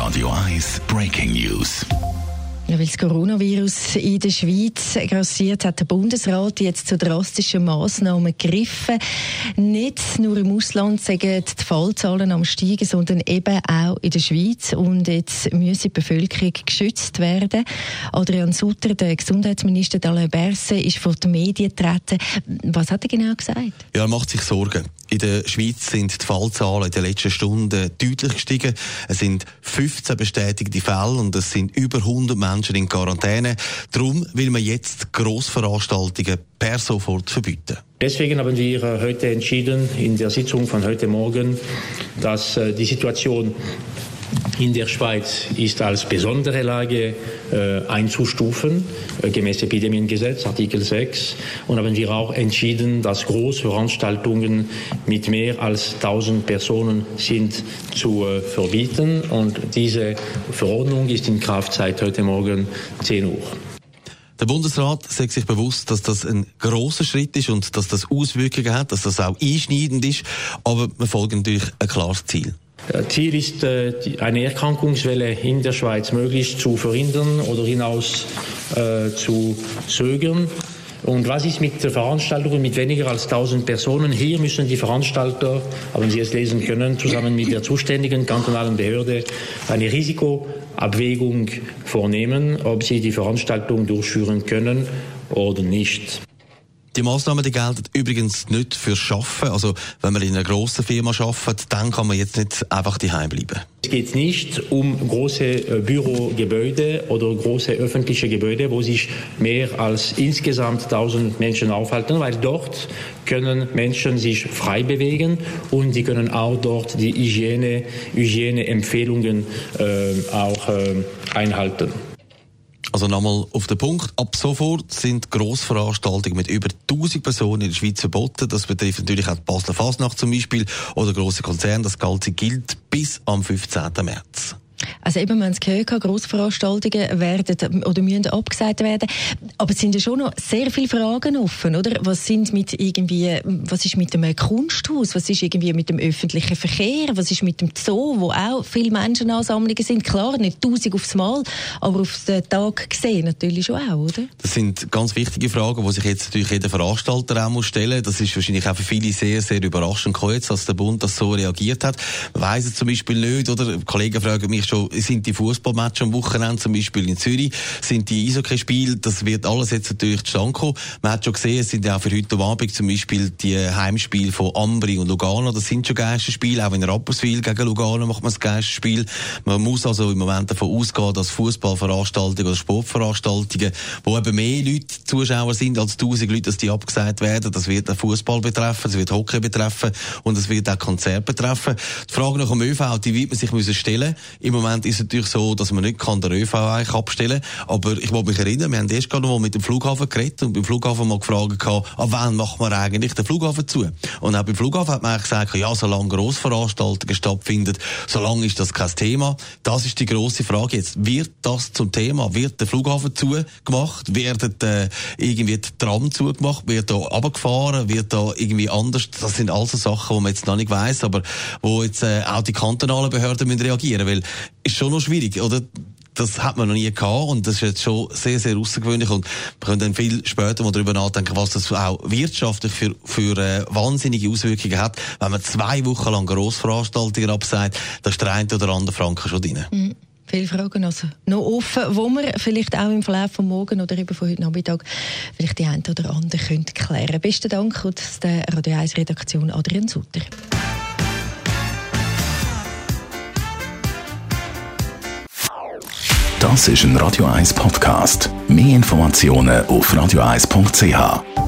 Radio 1 Breaking News. Ja, weil das Coronavirus in der Schweiz grassiert, hat der Bundesrat jetzt zu drastischen Massnahmen gegriffen. Nicht nur im Ausland sind die Fallzahlen am Steigen, sondern eben auch in der Schweiz. Und jetzt müsse die Bevölkerung geschützt werden. Adrian Sutter, der Gesundheitsminister d'Alain Berset, ist vor den Medien getreten. Was hat er genau gesagt? Ja, er macht sich Sorgen. In der Schweiz sind die Fallzahlen in den letzten Stunden deutlich gestiegen. Es sind 15 bestätigte Fälle und es sind über 100 Menschen in Quarantäne. Darum will man jetzt Grossveranstaltungen per sofort verbieten. Deswegen haben wir heute entschieden, in der Sitzung von heute Morgen, dass die Situation in der Schweiz ist als besondere Lage einzustufen, gemäß Epidemiengesetz, Artikel 6. Und haben wir auch entschieden, dass Großveranstaltungen mit mehr als 1000 Personen sind zu verbieten. Und diese Verordnung ist in Kraft seit heute Morgen 10 Uhr. Der Bundesrat sagt sich bewusst, dass das ein grosser Schritt ist und dass das Auswirkungen hat, dass das auch einschneidend ist. Aber wir folgen natürlich ein klares Ziel. Ziel ist, eine Erkrankungswelle in der Schweiz möglichst zu verhindern oder hinaus zu zögern. Und was ist mit Veranstaltungen mit weniger als 1000 Personen? Hier müssen die Veranstalter, haben Sie es lesen können, zusammen mit der zuständigen kantonalen Behörde eine Risikoabwägung vornehmen, ob sie die Veranstaltung durchführen können oder nicht. Die Massnahmen die gelten übrigens nicht für Arbeiten. Also wenn man in einer grossen Firma arbeitet, dann kann man jetzt nicht einfach daheim bleiben. Es geht nicht um große Bürogebäude oder große öffentliche Gebäude, wo sich mehr als insgesamt 1000 Menschen aufhalten, weil dort können Menschen sich frei bewegen und die können auch dort die Hygieneempfehlungen auch einhalten. Also nochmal auf den Punkt. Ab sofort sind Grossveranstaltungen mit über 1000 Personen in der Schweiz verboten. Das betrifft natürlich auch die Basler Fasnacht zum Beispiel oder grosse Konzerne. Das Ganze gilt bis am 15. März. Also eben, wir haben es gehört, Grossveranstaltungen werden oder müssen abgesagt werden. Aber es sind ja schon noch sehr viele Fragen offen, oder? Was ist mit dem Kunsthaus? Was ist irgendwie mit dem öffentlichen Verkehr? Was ist mit dem Zoo, wo auch viele Menschenansammlungen sind? Klar, nicht 1000 aufs Mal, aber auf den Tag gesehen natürlich schon auch, oder? Das sind ganz wichtige Fragen, die sich jetzt natürlich jeder Veranstalter auch stellen muss. Das ist wahrscheinlich auch für viele sehr, sehr überraschend gekommen, dass der Bund das so reagiert hat. Man weiss es zum Beispiel nicht, oder? Kollegen fragen mich schon, sind die Fußballmatches am Wochenende, zum Beispiel in Zürich, sind die Eishockeyspiele, das wird alles jetzt natürlich zustande kommen. Man hat schon gesehen, es sind ja auch für heute Abend zum Beispiel die Heimspiele von Ambri und Lugano, das sind schon Geisterspiele, auch in Rapperswil gegen Lugano macht man das Geisterspiel. Man muss also im Moment davon ausgehen, dass Fußballveranstaltungen oder Sportveranstaltungen, wo eben mehr Leute, Zuschauer sind als 1000 Leute, dass die abgesagt werden. Das wird auch Fußball betreffen, das wird Hockey betreffen und das wird auch Konzerte betreffen. Die Frage nach dem ÖV, die wird man sich stellen. Im Moment ist es natürlich so, dass man nicht den ÖV eigentlich abstellen kann. Aber ich will mich erinnern, wir haben erst gerade mal mit dem Flughafen geredet und beim Flughafen mal gefragt, ab wann macht man eigentlich den Flughafen zu? Und auch beim Flughafen hat man eigentlich gesagt, ja, solange Grossveranstaltungen stattfinden, solange ist das kein Thema. Das ist die grosse Frage jetzt. Wird das zum Thema? Wird der Flughafen zugemacht? Werden irgendwie die Tram zugemacht? Wird da runtergefahren? Wird da irgendwie anders? Das sind also Sachen, die man jetzt noch nicht weiss, aber wo jetzt auch die kantonalen Behörden müssen reagieren, weil ist schon noch schwierig, oder? Das hat man noch nie gehabt und das ist jetzt schon sehr, sehr außergewöhnlich und wir können dann viel später mal darüber nachdenken, was das auch wirtschaftlich für wahnsinnige Auswirkungen hat, wenn man 2 Wochen lang Grossveranstaltungen absagt, da ist der eine oder andere Franken schon drin. Mhm. Viele Fragen also noch offen, wo wir vielleicht auch im Verlauf von morgen oder eben von heute Nachmittag vielleicht die eine oder andere klären können. Besten Dank aus der Radio 1 Redaktion Adrian Sutter. Das ist ein Radio 1 Podcast. Mehr Informationen auf radio1.ch.